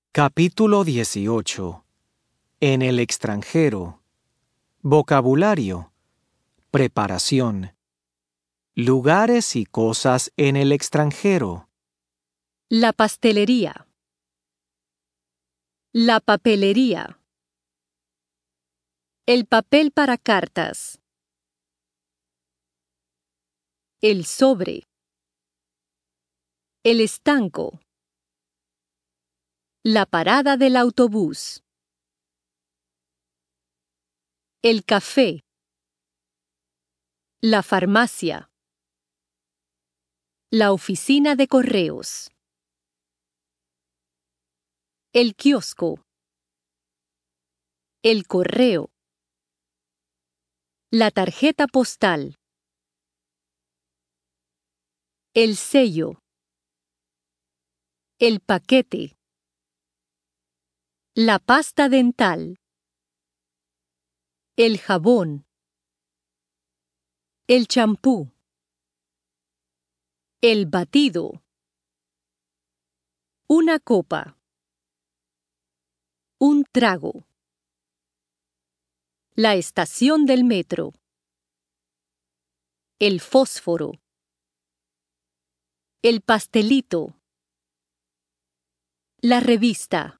Capítulo 18. En el extranjero. Vocabulario. Preparación. Lugares y cosas en el extranjero. La pastelería. La papelería. El papel para cartas. El sobre. El estanco. La parada del autobús. El café. La farmacia. La oficina de correos. El kiosco. El correo. La tarjeta postal. El sello. El paquete. La pasta dental. El jabón. El champú. El batido. Una copa. Un trago. La estación del metro. El fósforo. El pastelito. La revista.